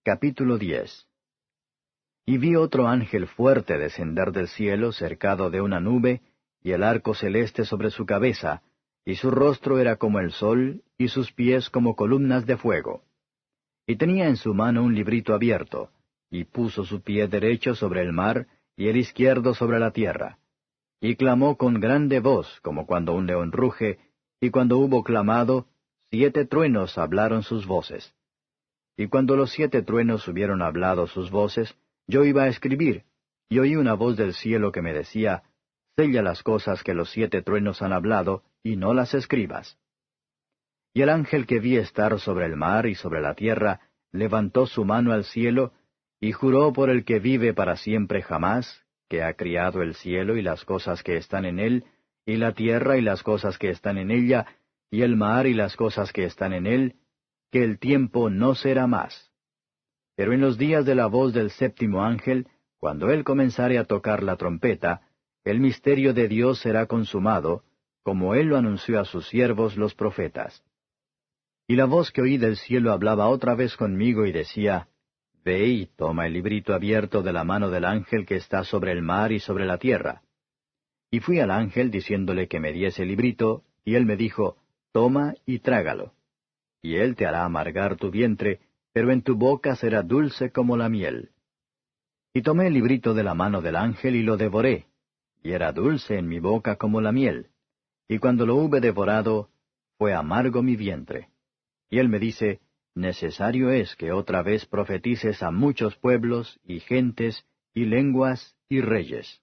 Capítulo 10. Y vi otro ángel fuerte descender del cielo cercado de una nube, y el arco celeste sobre su cabeza, y su rostro era como el sol, y sus pies como columnas de fuego. Y tenía en su mano un librito abierto, y puso su pie derecho sobre el mar, y el izquierdo sobre la tierra. Y clamó con grande voz, como cuando un león ruge, y cuando hubo clamado, 7 truenos hablaron sus voces. Y cuando los 7 truenos hubieron hablado sus voces, yo iba a escribir, y oí una voz del cielo que me decía, Sella las cosas que los 7 truenos han hablado, y no las escribas. Y el ángel que vi estar sobre el mar y sobre la tierra, levantó su mano al cielo, y juró por el que vive para siempre jamás, que ha criado el cielo y las cosas que están en él, y la tierra y las cosas que están en ella, y el mar y las cosas que están en él, que el tiempo no será más. Pero en los días de la voz del 7º ángel, cuando él comenzare a tocar la trompeta, el misterio de Dios será consumado, como él lo anunció a sus siervos los profetas. Y la voz que oí del cielo hablaba otra vez conmigo y decía, Ve y toma el librito abierto de la mano del ángel que está sobre el mar y sobre la tierra. Y fui al ángel diciéndole que me diese el librito, y él me dijo, Toma y trágalo. Y él te hará amargar tu vientre, pero en tu boca será dulce como la miel. Y tomé el librito de la mano del ángel y lo devoré, y era dulce en mi boca como la miel. Y cuando lo hube devorado, fue amargo mi vientre. Y él me dice, Necesario es que otra vez profetices a muchos pueblos, y gentes, y lenguas, y reyes.